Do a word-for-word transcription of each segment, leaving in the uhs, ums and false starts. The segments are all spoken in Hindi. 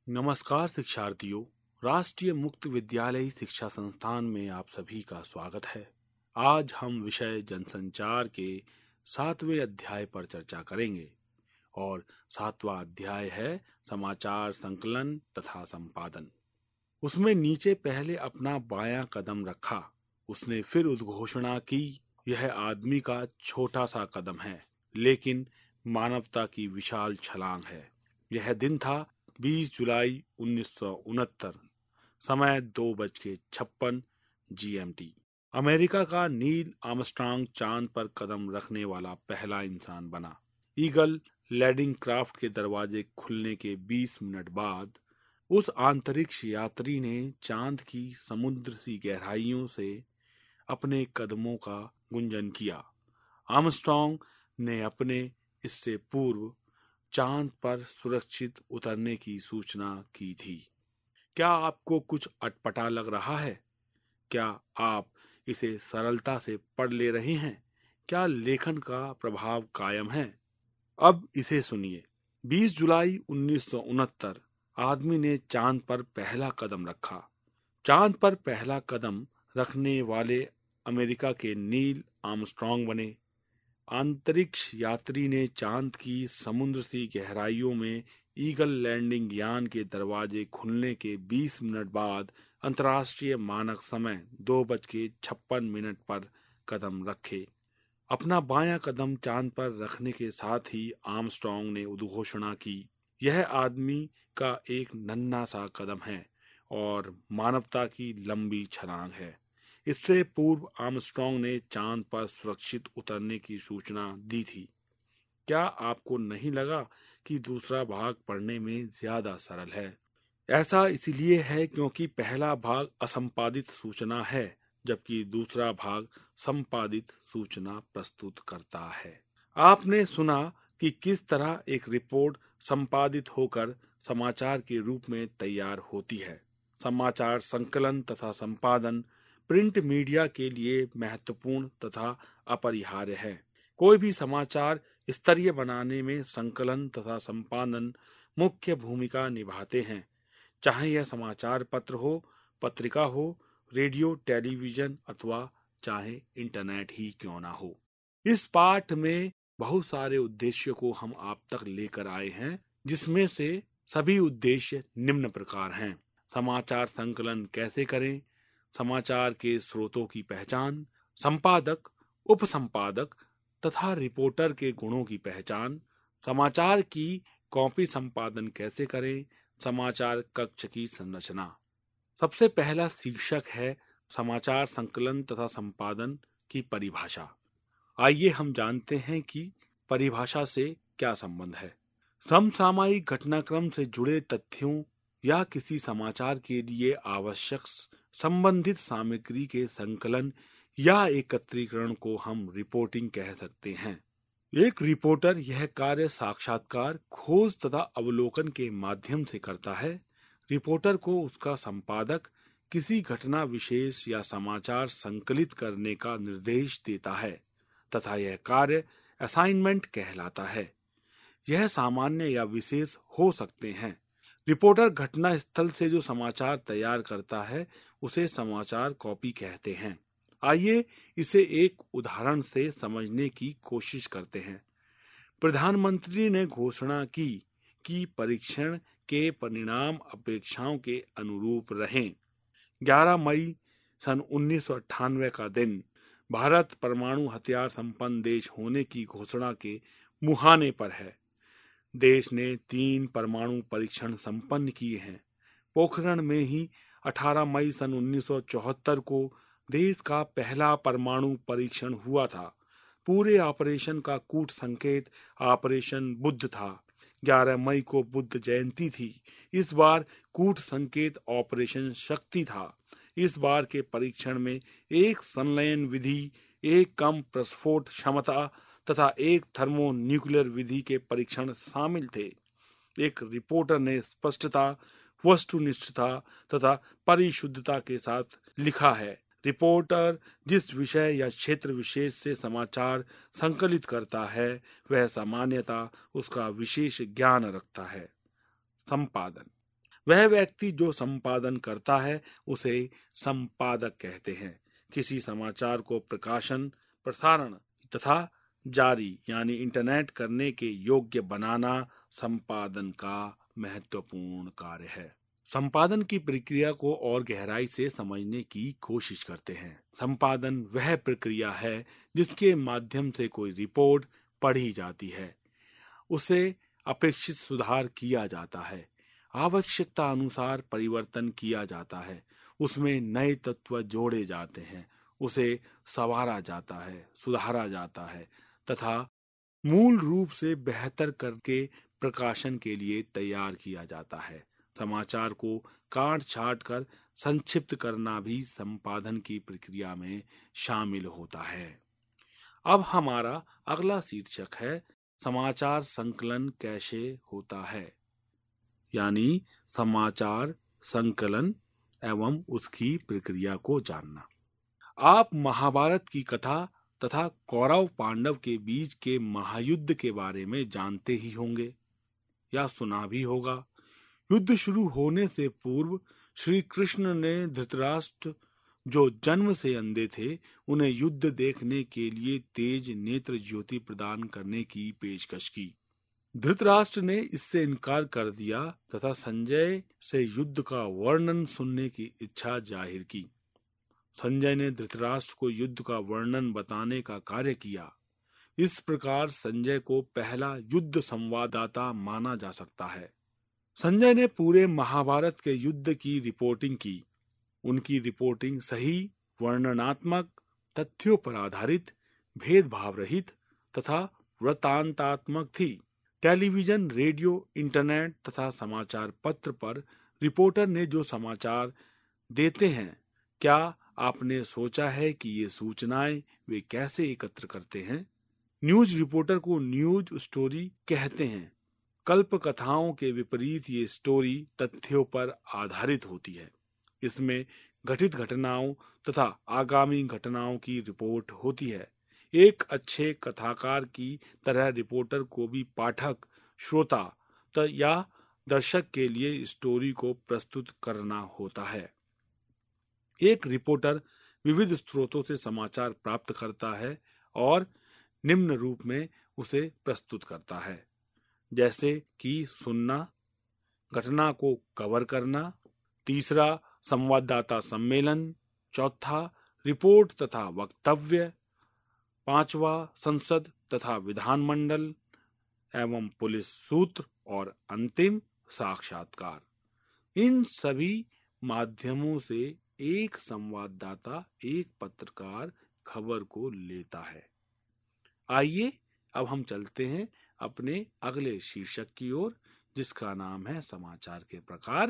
नमस्कार शिक्षार्थियों। राष्ट्रीय मुक्त विद्यालय शिक्षा संस्थान में आप सभी का स्वागत है। आज हम विषय जनसंचार के सातवें अध्याय पर चर्चा करेंगे और सातवां अध्याय है समाचार संकलन तथा संपादन। उसमें नीचे पहले अपना बायां कदम रखा। उसने फिर उद्घोषणा की, यह आदमी का छोटा सा कदम है लेकिन मानवता की विशाल छलांग है। यह दिन था बीस जुलाई उन्नीस सौ उनहत्तर। समय दो बज के छप्पन जीएमटी। अमेरिका का नील आर्मस्ट्रांग चांद पर कदम रखने वाला पहला इंसान बना। ईगल लैंडिंग क्राफ्ट के दरवाजे खुलने के बीस मिनट बाद उस अंतरिक्ष यात्री ने चांद की समुद्र सी गहराइयों से अपने कदमों का गुंजन किया। आर्मस्ट्रांग ने अपने इससे पूर्व चांद पर सुरक्षित उतरने की सूचना की थी। क्या आपको कुछ अटपटा लग रहा है? क्या आप इसे सरलता से पढ़ ले रहे हैं? क्या लेखन का प्रभाव कायम है? अब इसे सुनिए। बीस जुलाई उन्नीस सौ उनहत्तर आदमी ने चांद पर पहला कदम रखा। चांद पर पहला कदम रखने वाले अमेरिका के नील आर्मस्ट्रांग बने। अंतरिक्ष यात्री ने चांद की समुद्र सी गहराइयों में ईगल लैंडिंग यान के दरवाजे खुलने के बीस मिनट बाद अंतर्राष्ट्रीय मानक समय दो बज के छप्पन मिनट पर कदम रखे। अपना बायां कदम चांद पर रखने के साथ ही आर्मस्ट्रांग ने उद्घोषणा की, यह आदमी का एक नन्हा सा कदम है और मानवता की लंबी छलांग है। इससे पूर्व आर्मस्ट्रांग ने चांद पर सुरक्षित उतरने की सूचना दी थी। क्या आपको नहीं लगा कि दूसरा भाग पढ़ने में ज्यादा सरल है? ऐसा इसलिए है क्योंकि पहला भाग असंपादित सूचना है जबकि दूसरा भाग संपादित सूचना प्रस्तुत करता है। आपने सुना कि किस तरह एक रिपोर्ट संपादित होकर समाचार के रूप में तैयार होती है। समाचार संकलन तथा संपादन प्रिंट मीडिया के लिए महत्वपूर्ण तथा अपरिहार्य है। कोई भी समाचार स्तरीय बनाने में संकलन तथा संपादन मुख्य भूमिका निभाते हैं, चाहे यह समाचार पत्र हो, पत्रिका हो, रेडियो, टेलीविजन अथवा चाहे इंटरनेट ही क्यों ना हो। इस पाठ में बहुत सारे उद्देश्यों को हम आप तक लेकर आए हैं, जिसमें से सभी उद्देश्य निम्न प्रकार हैं। समाचार संकलन कैसे करें, समाचार के स्रोतों की पहचान, संपादक, उपसंपादक तथा रिपोर्टर के गुणों की पहचान, समाचार की कॉपी संपादन कैसे करें, समाचार कक्ष की संरचना। सबसे पहला शीर्षक है समाचार संकलन तथा संपादन की परिभाषा। आइए हम जानते हैं कि परिभाषा से क्या संबंध है। समसामयिक घटनाक्रम से जुड़े तथ्यों या किसी समाचार के लिए आवश्यक संबंधित सामग्री के संकलन या एकत्रीकरण को हम रिपोर्टिंग कह सकते हैं। एक रिपोर्टर यह कार्य साक्षात्कार, खोज तथा अवलोकन के माध्यम से करता है। रिपोर्टर को उसका संपादक किसी घटना विशेष या समाचार संकलित करने का निर्देश देता है तथा यह कार्य असाइनमेंट कहलाता है। यह सामान्य या विशेष हो सकते हैं। रिपोर्टर घटना स्थल से जो समाचार तैयार करता है उसे समाचार कॉपी कहते हैं। आइए इसे एक उदाहरण से समझने की कोशिश करते हैं। प्रधानमंत्री ने घोषणा की कि परीक्षण के परिणाम अपेक्षाओं के अनुरूप रहें। ग्यारह मई सन उन्नीस सौ अट्ठानवे का दिन भारत परमाणु हथियार संपन्न देश होने की घोषणा के मुहाने पर है। देश ने तीन परमाणु परीक्षण संपन्न किए हैं। पोखरण में ही अठारह मई सन उन्नीस सौ चौहत्तर को देश का पहला परमाणु परीक्षण हुआ था। पूरे ऑपरेशन का कूट संकेत ऑपरेशन बुद्ध था। ग्यारह मई को बुद्ध जयंती थी। इस बार कूट संकेत ऑपरेशन शक्ति था। इस बार के परीक्षण में एक संलयन विधि, एक कम प्रस्फोट क्षमता तथा एक थर्मो न्यूक्लियर विधि के परीक्षण शामिल थे। एक रिपोर्टर ने स्पष्टता, वस्तुनिष्ठता तथा परिशुद्धता के साथ लिखा है। रिपोर्टर जिस विषय या क्षेत्र विशेष से समाचार संकलित करता है वह सामान्यतः उसका विशेष ज्ञान रखता है। संपादन वह व्यक्ति जो संपादन करता है उसे संपादक कहते हैं। किसी समाचार को प्रकाशन, प्रसारण तथा जारी यानी इंटरनेट करने के योग्य बनाना संपादन का महत्वपूर्ण कार्य है। संपादन की प्रक्रिया को और गहराई से समझने की कोशिश करते हैं। संपादन वह प्रक्रिया है जिसके माध्यम से कोई रिपोर्ट पढ़ी जाती है, उसे अपेक्षित सुधार किया जाता है, आवश्यकता अनुसार परिवर्तन किया जाता है, उसमें नए तत्व जोड़े जाते हैं, उसे संवारा जाता है, सुधारा जाता है तथा मूल रूप से बेहतर करके प्रकाशन के लिए तैयार किया जाता है। समाचार को काट छाट कर संक्षिप्त करना भी संपादन की प्रक्रिया में शामिल होता है। अब हमारा अगला शीर्षक है समाचार संकलन कैसे होता है, यानी समाचार संकलन एवं उसकी प्रक्रिया को जानना। आप महाभारत की कथा तथा कौरव पांडव के बीच के महायुद्ध के बारे में जानते ही होंगे या सुना भी होगा। युद्ध शुरू होने से पूर्व श्री कृष्ण ने धृतराष्ट्र, जो जन्म से अंधे थे, उन्हें युद्ध देखने के लिए तेज नेत्र ज्योति प्रदान करने की पेशकश की। धृतराष्ट्र ने इससे इनकार कर दिया तथा संजय से युद्ध का वर्णन सुनने की इच्छा जाहिर की। संजय ने धृतराष्ट्र को युद्ध का वर्णन बताने का कार्य किया। इस प्रकार संजय को पहला युद्ध संवाददाता माना जा सकता है। संजय ने पूरे महाभारत के युद्ध की रिपोर्टिंग की। उनकी रिपोर्टिंग सही, वर्णनात्मक, तथ्यों पर आधारित, भेदभाव रहित तथा वृत्तांतात्मक थी। टेलीविजन, रेडियो, इंटरनेट तथा समाचार पत्र पर रिपोर्टर ने जो समाचार देते हैं, क्या आपने सोचा है कि ये सूचनाएं वे कैसे एकत्र करते हैं? न्यूज रिपोर्टर को न्यूज स्टोरी कहते हैं। कल्प कथाओं के विपरीत ये स्टोरी तथ्यों पर आधारित होती है। इसमें घटित घटनाओं तथा आगामी घटनाओं की रिपोर्ट होती है। एक अच्छे कथाकार की तरह रिपोर्टर को भी पाठक, श्रोता तो या दर्शक के लिए स्टोरी को प्रस्तुत करना होता है। एक रिपोर्टर विविध स्रोतों से समाचार प्राप्त करता है और निम्न रूप में उसे प्रस्तुत करता है, जैसे कि सुनना, घटना को कवर करना, तीसरा संवाददाता सम्मेलन, चौथा रिपोर्ट तथा वक्तव्य, पांचवा संसद तथा विधानमंडल एवं पुलिस सूत्र और अंतिम साक्षात्कार। इन सभी माध्यमों से एक संवाददाता, एक पत्रकार खबर को लेता है। आइए अब हम चलते हैं अपने अगले शीर्षक की ओर, जिसका नाम है समाचार के प्रकार।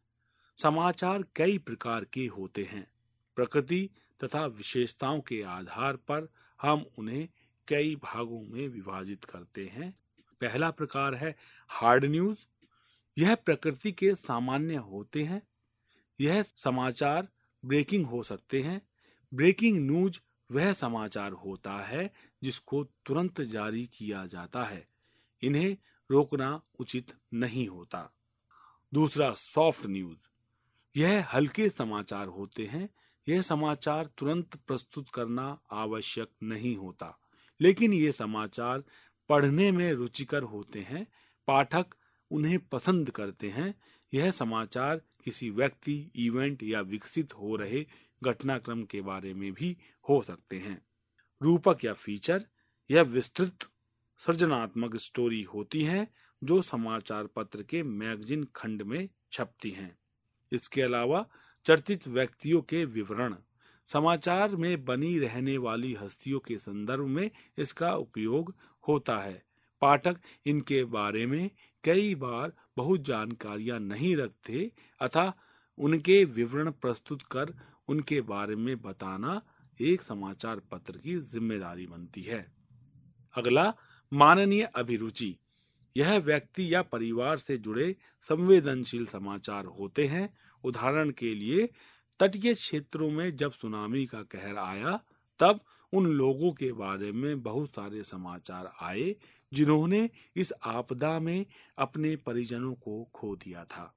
समाचार कई प्रकार के होते हैं। प्रकृति तथा विशेषताओं के आधार पर हम उन्हें कई भागों में विभाजित करते हैं। पहला प्रकार है हार्ड न्यूज। यह प्रकृति के सामान्य होते हैं। यह समाचार ब्रेकिंग हो सकते हैं। ब्रेकिंग न्यूज वह समाचार होता है जिसको तुरंत जारी किया जाता है। इन्हें रोकना उचित नहीं होता। दूसरा सॉफ्ट न्यूज। यह हल्के समाचार होते हैं। यह समाचार तुरंत प्रस्तुत करना आवश्यक नहीं होता, लेकिन ये समाचार पढ़ने में रुचिकर होते हैं। पाठक उन्हें पसंद करते हैं। यह समाचार किसी व्यक्ति, इवेंट या विकसित हो रहे घटनाक्रम के बारे में भी हो सकते हैं। रूपक या फीचर। यह विस्तृत सृजनात्मक स्टोरी होती हैं जो समाचार पत्र के मैगजीन खंड में छपती हैं। इसके अलावा चर्चित व्यक्तियों के विवरण। समाचार में बनी रहने वाली हस्तियों के संदर्भ में इसका उपयोग होता है। पाठक इनके बारे में कई बार बहुत जानकारियां नहीं रखते, अतः उनके विवरण प्रस्तुत कर उनके बारे में बताना एक समाचार पत्र की जिम्मेदारी बनती है। अगला माननीय अभिरुचि। यह व्यक्ति या परिवार से जुड़े संवेदनशील समाचार होते हैं। उदाहरण के लिए, तटीय क्षेत्रों में जब सुनामी का कहर आया, तब उन लोगों के बारे में बहुत सारे समाचार आए जिन्होंने इस आपदा में अपने परिजनों को खो दिया था।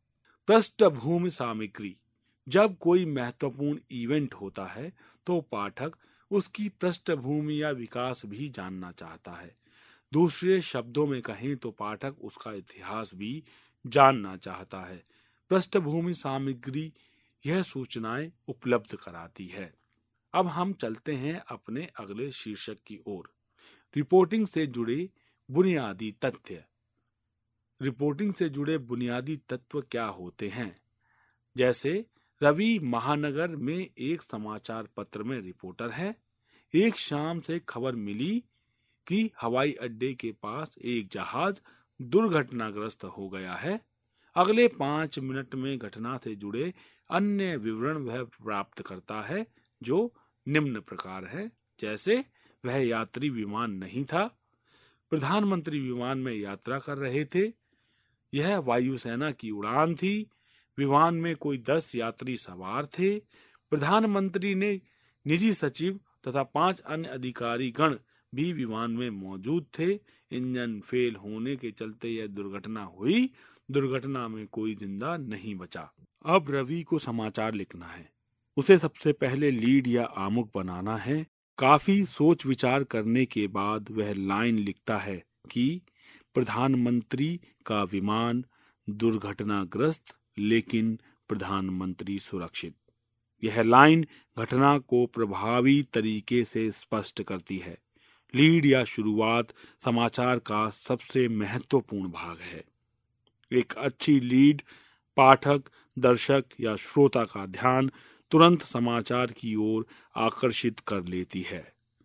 पृष्ठभूमि सामग्री। जब कोई महत्वपूर्ण इवेंट होता है तो पाठक उसकी पृष्ठभूमि या विकास भी जानना चाहता है। दूसरे शब्दों में कहें तो पाठक उसका इतिहास भी जानना चाहता है। पृष्ठभूमि सामग्री यह सूचनाएं उपलब्ध कराती है। अब हम चलते हैं अपने अगले शीर्षक की ओर, रिपोर्टिंग से जुड़े बुनियादी तथ्य। रिपोर्टिंग से जुड़े बुनियादी तत्व क्या होते हैं? जैसे रवि महानगर में एक समाचार पत्र में रिपोर्टर है। एक शाम से खबर मिली कि हवाई अड्डे के पास एक जहाज दुर्घटनाग्रस्त हो गया है। अगले पांच मिनट में घटना से जुड़े अन्य विवरण वह प्राप्त करता है, जो निम्न प्रकार है। जैसे वह यात्री विमान नहीं था, प्रधानमंत्री विमान में यात्रा कर रहे थे, यह वायुसेना की उड़ान थी, विमान में कोई दस यात्री सवार थे, प्रधानमंत्री ने निजी सचिव तथा पांच अन्य अधिकारी गण भी विमान में मौजूद थे, इंजन फेल होने के चलते यह दुर्घटना हुई, दुर्घटना में कोई जिंदा नहीं बचा। अब रवि को समाचार लिखना है। उसे सबसे पहले लीड या आमुख बनाना है। काफी सोच विचार करने के बाद वह लाइन लिखता है कि प्रधानमंत्री का विमान दुर्घटनाग्रस्त लेकिन प्रधानमंत्री सुरक्षित। यह लाइन घटना को प्रभावी तरीके से स्पष्ट करती है। लीड या शुरुआत समाचार का सबसे महत्वपूर्ण भाग है। एक अच्छी लीड पाठक, दर्शक या श्रोता का ध्यान तुरंत समाचार की ओर आकर्षित कर लेती है।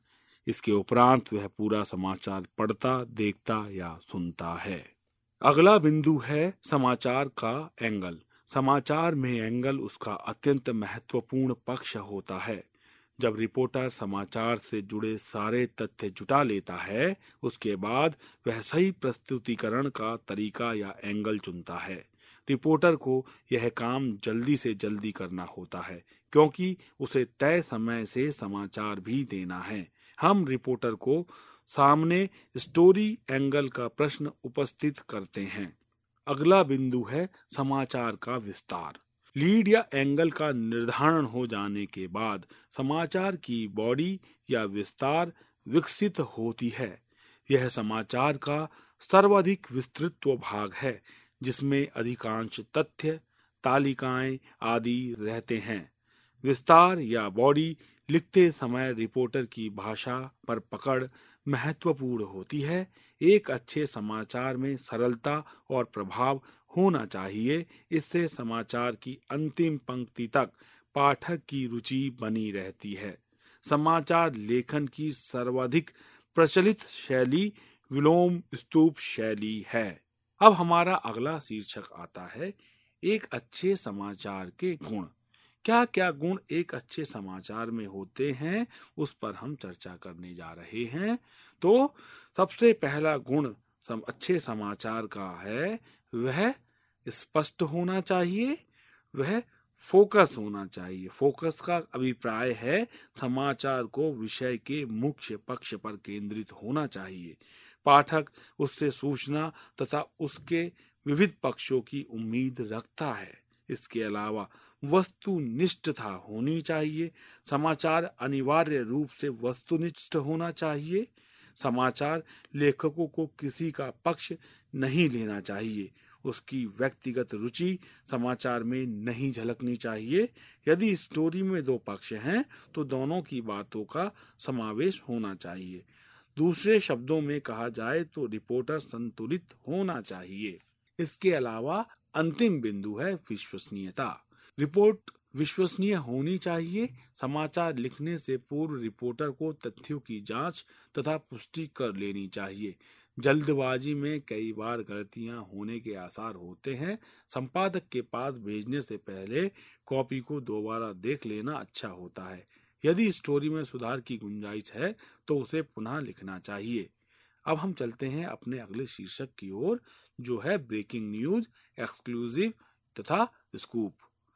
इसके उपरांत वह पूरा समाचार पढ़ता, देखता या सुनता है। अगला बिंदु है समाचार का एंगल। समाचार में एंगल उसका अत्यंत महत्वपूर्ण पक्ष होता है। जब रिपोर्टर समाचार से जुड़े सारे तथ्य जुटा लेता है, उसके बाद वह सही प्रस्तुतिकरण का तरीका या एंगल चुनता है। रिपोर्टर को यह काम जल्दी से जल्दी करना होता है, क्योंकि उसे तय समय से समाचार भी देना है। हम रिपोर्टर को सामने स्टोरी एंगल का प्रश्न उपस्थित करते हैं। अगला बिंदु है समाचार का विस्तार। लीड या एंगल का निर्धारण हो जाने के बाद समाचार की बॉडी या विस्तार विकसित होती है। यह समाचार का सर्वाधिक विस्तृत भाग है, जिसमें अधिकांश तथ्य, तालिकाएं आदि रहते हैं। विस्तार या बॉडी लिखते समय रिपोर्टर की भाषा पर पकड़ महत्वपूर्ण होती है। एक अच्छे समाचार में सरलता और प्रभाव होना चाहिए। इससे समाचार की अंतिम पंक्ति तक पाठक की रुचि बनी रहती है। समाचार लेखन की सर्वाधिक प्रचलित शैली विलोम स्तूप शैली है। अब हमारा अगला शीर्षक आता है, एक अच्छे समाचार के गुण। क्या क्या गुण एक अच्छे समाचार में होते हैं, उस पर हम चर्चा करने जा रहे हैं। तो सबसे पहला गुण सम अच्छे समाचार का है, वह स्पष्ट होना चाहिए, वह फोकस होना चाहिए। फोकस का अभिप्राय है समाचार को विषय के मुख्य पक्ष पर केंद्रित होना चाहिए। पाठक उससे सूचना तथा उसके विविध पक्षों की उम्मीद रखता है। इसके अलावा वस्तुनिष्ठता होनी चाहिए। समाचार अनिवार्य रूप से वस्तुनिष्ठ होना चाहिए। समाचार लेखकों को किसी का पक्ष नहीं लेना चाहिए। उसकी व्यक्तिगत रुचि समाचार में नहीं झलकनी चाहिए। यदि स्टोरी में दो पक्ष हैं तो दोनों की बातों का समावेश होना चाहिए। दूसरे शब्दों में कहा जाए तो रिपोर्टर संतुलित होना चाहिए। इसके अलावा अंतिम बिंदु है विश्वसनीयता। रिपोर्ट विश्वसनीय होनी चाहिए। समाचार लिखने से पूर्व रिपोर्टर को तथ्यों की जांच तथा पुष्टि कर लेनी चाहिए। जल्दबाजी में कई बार गलतियां होने के आसार होते हैं। संपादक के पास भेजने से पहले कॉपी को दोबारा देख लेना अच्छा होता है। यदि स्टोरी में सुधार की गुंजाइश है तो उसे पुनः लिखना चाहिए। अब हम चलते हैं अपने अगले शीर्षक की ओर, जो है ब्रेकिंग न्यूज, एक्सक्लूसिव तथा स्कूप।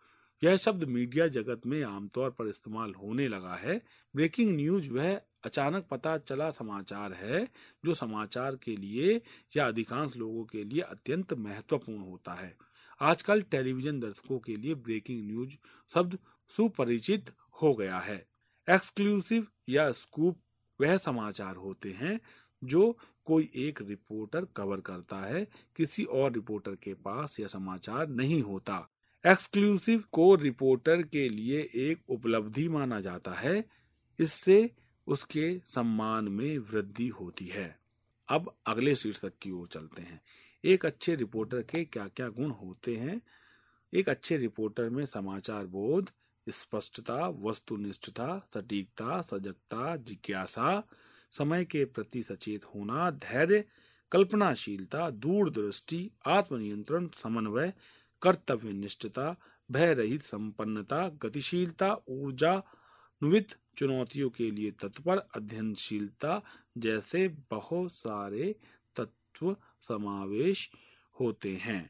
यह शब्द मीडिया जगत में आमतौर पर इस्तेमाल होने लगा है। ब्रेकिंग न्यूज वह अचानक पता चला समाचार है जो समाचार के लिए या अधिकांश लोगों के लिए अत्यंत महत्वपूर्ण होता है। आजकल टेलीविजन दर्शकों के लिए ब्रेकिंग न्यूज शब्द सुपरिचित हो गया है। एक्सक्लूसिव या स्कूप वह समाचार होते हैं जो कोई एक रिपोर्टर कवर करता है, किसी और रिपोर्टर के पास यह समाचार नहीं होता। एक्सक्लूसिव को रिपोर्टर के लिए एक उपलब्धि माना जाता है, इससे उसके सम्मान में वृद्धि होती है। अब अगले शीर्षक की ओर चलते हैं। एक अच्छे रिपोर्टर के क्या क्या गुण होते हैं? एक अच्छे रिपोर्टर में समाचार बोध, स्पष्टता, वस्तुनिष्ठता, सटीकता, सजगता, जिज्ञासा, समय के प्रति सचेत होना, धैर्य, कल्पनाशीलता, दूरदृष्टि, आत्मनियंत्रण, समन्वय, कर्तव्यनिष्ठता, भय रहित संपन्नता, गतिशीलता, ऊर्जान्वित, चुनौतियों के लिए तत्पर, अध्ययनशीलता जैसे बहुत सारे तत्व समावेश होते हैं।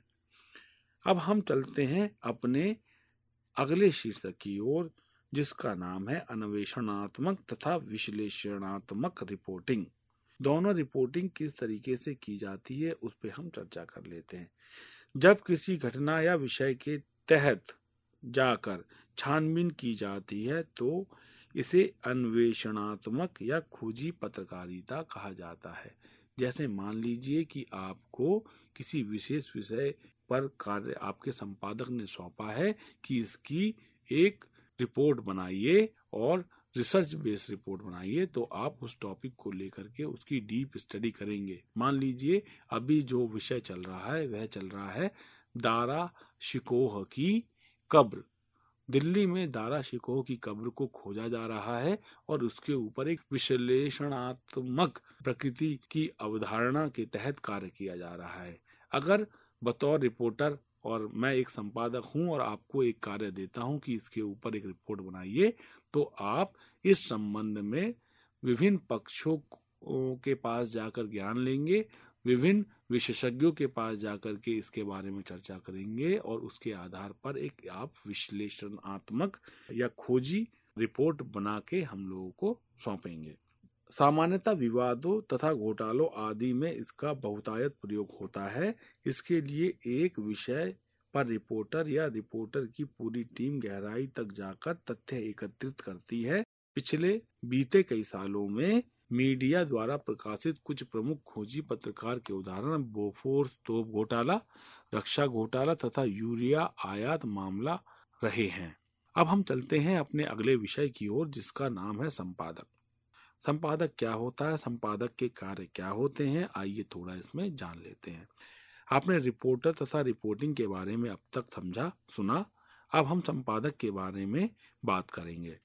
अब हम चलते हैं अपने अगले शीर्षक की ओर, जिसका नाम है अन्वेषणात्मक तथा विश्लेषणात्मक रिपोर्टिंग। दोनों रिपोर्टिंग किस तरीके से की जाती है उस पर हम चर्चा कर लेते हैं। जब किसी घटना या विषय के तहत जाकर छानबीन की जाती है तो इसे अन्वेषणात्मक या खोजी पत्रकारिता कहा जाता है। जैसे मान लीजिए कि आपको किसी विशेष विषय पर कार्य आपके संपादक ने सौंपा है कि इसकी एक रिपोर्ट बनाइए और रिसर्च बेस्ड रिपोर्ट बनाइए, तो आप उस टॉपिक को लेकर के उसकी डीप स्टडी करेंगे। मान लीजिए अभी जो विषय चल रहा है वह चल रहा है दारा शिकोह की कब्र। दिल्ली में दारा शिकोह की कब्र को खोजा जा रहा है और उसके ऊपर एक विश्लेषणात्मक प्रकृति की अवधारणा के तहत कार्य किया जा रहा है। अगर बतौर रिपोर्टर और मैं एक संपादक हूं और आपको एक कार्य देता हूं कि इसके ऊपर एक रिपोर्ट बनाइए, तो आप इस संबंध में विभिन्न पक्षों के पास जाकर ज्ञान लेंगे, विभिन्न विशेषज्ञों के पास जाकर के इसके बारे में चर्चा करेंगे और उसके आधार पर एक आप विश्लेषणात्मक या खोजी रिपोर्ट बना के हम लोगों को सौंपेंगे। सामान्यतः विवादों तथा घोटालों आदि में इसका बहुतायत प्रयोग होता है। इसके लिए एक विषय पर रिपोर्टर या रिपोर्टर की पूरी टीम गहराई तक जाकर तथ्य एकत्रित करती है। पिछले बीते कई सालों में मीडिया द्वारा प्रकाशित कुछ प्रमुख खोजी पत्रकार के उदाहरण बोफोर्स तोप घोटाला, रक्षा घोटाला तथा यूरिया आयात मामला रहे हैं। अब हम चलते हैं अपने अगले विषय की ओर, जिसका नाम है संपादक। संपादक क्या होता है, संपादक के कार्य क्या होते हैं, आइए थोड़ा इसमें जान लेते हैं। आपने रिपोर्टर तथा रिपोर्टिंग के बारे में अब तक समझा सुना। अब हम संपादक के बारे में बात करेंगे।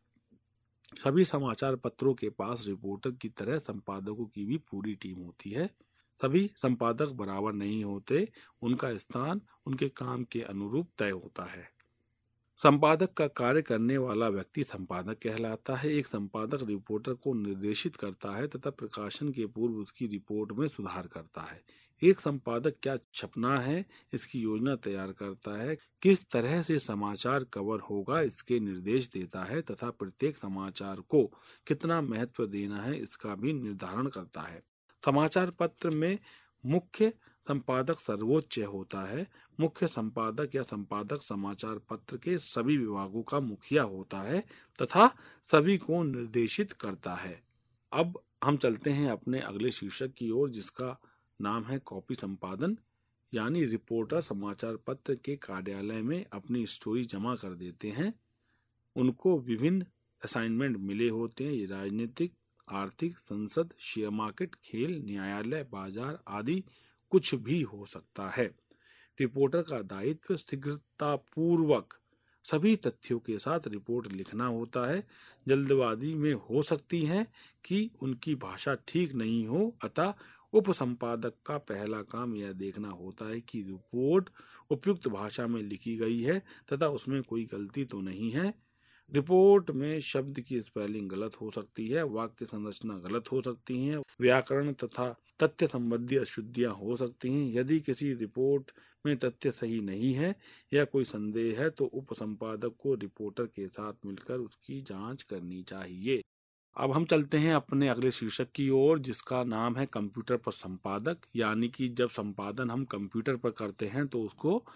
सभी समाचार पत्रों के पास रिपोर्टर की तरह संपादकों की भी पूरी टीम होती है। सभी संपादक बराबर नहीं होते, उनका स्थान उनके काम के अनुरूप तय होता है। संपादक का कार्य करने वाला व्यक्ति संपादक कहलाता है। एक संपादक रिपोर्टर को निर्देशित करता है तथा प्रकाशन के पूर्व उसकी रिपोर्ट में सुधार करता है। एक संपादक क्या छपना है इसकी योजना तैयार करता है, किस तरह से समाचार कवर होगा इसके निर्देश देता है तथा प्रत्येक समाचार को कितना महत्व देना है इसका भी निर्धारण करता है। समाचार पत्र में मुख्य संपादक सर्वोच्च होता है। मुख्य संपादक या संपादक समाचार पत्र के सभी विभागों का मुखिया होता है तथा सभी को निर्देशित करता है। अब हम चलते हैं अपने अगले शीर्षक की ओर, जिसका नाम है कॉपी संपादन। यानी रिपोर्टर समाचार पत्र के कार्यालय में अपनी स्टोरी जमा कर देते हैं। उनको विभिन्न असाइनमेंट मिले होते हैं। ये राजनीतिक, आर्थिक, संसद, शेयर मार्केट, खेल, न्यायालय, बाजार आदि कुछ भी हो सकता है। रिपोर्टर का दायित्व शीघ्रतापूर्वक सभी तथ्यों के साथ रिपोर्ट लिखना होता है। जल्दबाजी में हो सकती है कि उनकी भाषा ठीक नहीं हो, अतः उप संपादक का पहला काम यह देखना होता है कि रिपोर्ट उपयुक्त भाषा में लिखी गई है तथा उसमें कोई गलती तो नहीं है। रिपोर्ट में शब्द की स्पेलिंग गलत हो सकती है, वाक्य संरचना गलत हो सकती है, व्याकरण तथा तथ्य संबंधी अशुद्धियां हो सकती हैं। यदि किसी रिपोर्ट में तथ्य सही नहीं है या कोई संदेह है तो उप संपादक को रिपोर्टर के साथ मिलकर उसकी जांच करनी चाहिए। अब हम चलते हैं अपने अगले शीर्षक की ओर, जिसका नाम है कंप्यूटर पर संपादक। यानी कि जब संपादन हम कंप्यूटर पर करते हैं तो उसको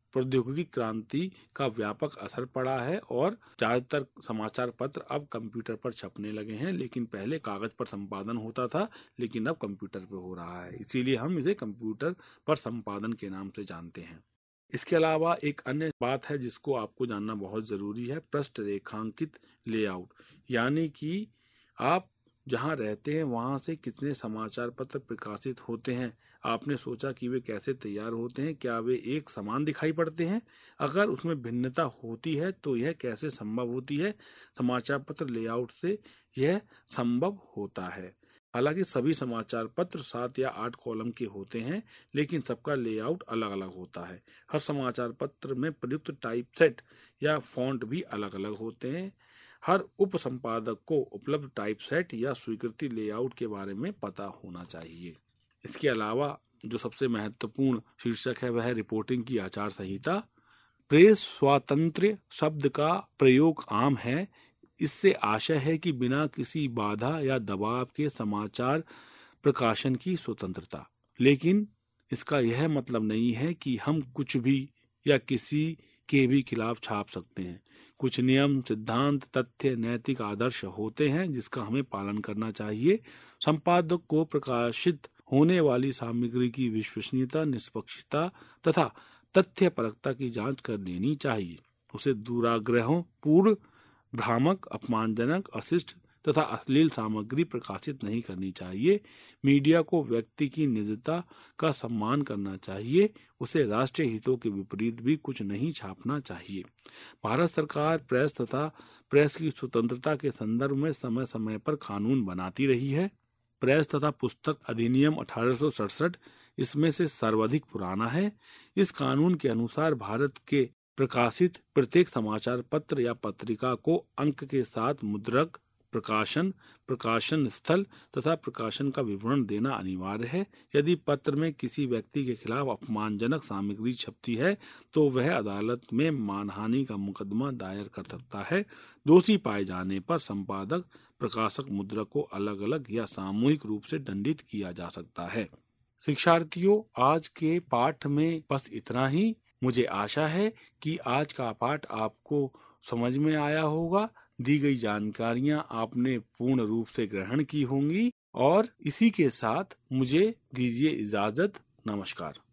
प्रौद्योगिकी क्रांति का व्यापक असर पड़ा है और ज्यादातर समाचार पत्र अब कंप्यूटर पर छपने लगे हैं, लेकिन पहले कागज पर संपादन होता था, लेकिन अब कंप्यूटर पर हो रहा है। इसीलिए हम इसे कंप्यूटर पर संपादन के नाम से जानते हैं। इसके अलावा एक अन्य बात है जिसको आपको जानना बहुत जरूरी है, पृष्ठ रेखांकित लेआउट, यानी कि आप जहां रहते हैं वहां से कितने समाचार पत्र प्रकाशित होते हैं। आपने सोचा कि वे कैसे तैयार होते हैं? क्या वे एक समान दिखाई पड़ते हैं? अगर उसमें भिन्नता होती है तो यह कैसे संभव होती है? समाचार पत्र लेआउट से यह संभव होता है। हालांकि सभी समाचार पत्र सात या आठ कॉलम के होते हैं, लेकिन सबका लेआउट अलग अलग होता है। हर समाचार पत्र में प्रयुक्त टाइपसेट या फॉन्ट भी अलग अलग होते हैं। हर उप संपादक को उपलब्ध टाइपसेट या स्वीकृति लेआउट के बारे में पता होना चाहिए। इसके अलावा जो सबसे महत्वपूर्ण शीर्षक है वह है रिपोर्टिंग की आचार संहिता। प्रेस स्वातंत्र्य शब्द का प्रयोग आम है। इससे आशय है कि बिना किसी बाधा या दबाव के समाचार प्रकाशन की स्वतंत्रता। लेकिन इसका यह मतलब नहीं है कि हम कुछ भी या किसी के भी खिलाफ छाप सकते हैं। कुछ नियम, सिद्धांत, तथ्य, नैतिक आदर्श होते हैं जिसका हमें पालन करना चाहिए। संपादक को प्रकाशित होने वाली सामग्री की विश्वसनीयता, निष्पक्षता तथा तथ्यपरकता की जांच कर लेनी चाहिए। उसे दुराग्रहों पूर्ण, भ्रामक, अपमानजनक, अशिष्ट तथा अश्लील सामग्री प्रकाशित नहीं करनी चाहिए। मीडिया को व्यक्ति की निजता का सम्मान करना चाहिए। उसे राष्ट्रीय हितों के विपरीत भी कुछ नहीं छापना चाहिए। भारत सरकार प्रेस तथा प्रेस की स्वतंत्रता के संदर्भ में समय समय पर कानून बनाती रही है। प्रेस तथा पुस्तक अधिनियम अठारह सौ सड़सठ इसमें से सर्वाधिक पुराना है। इस कानून के अनुसार भारत के प्रकाशित प्रत्येक समाचार पत्र या पत्रिका को अंक के साथ मुद्रक, प्रकाशन, प्रकाशन स्थल तथा प्रकाशन का विवरण देना अनिवार्य है। यदि पत्र में किसी व्यक्ति के खिलाफ अपमानजनक सामग्री छपती है तो वह अदालत में मानहानि का मुकदमा दायर कर सकता है। दोषी पाए जाने पर संपादक, प्रकाशक, मुद्रक को अलग अलग या सामूहिक रूप से दंडित किया जा सकता है। शिक्षार्थियों, आज के पाठ में बस इतना ही। मुझे आशा है कि आज का पाठ आपको समझ में आया होगा। दी गई जानकारियां आपने पूर्ण रूप से ग्रहण की होंगी और इसी के साथ मुझे दीजिए इजाजत। नमस्कार।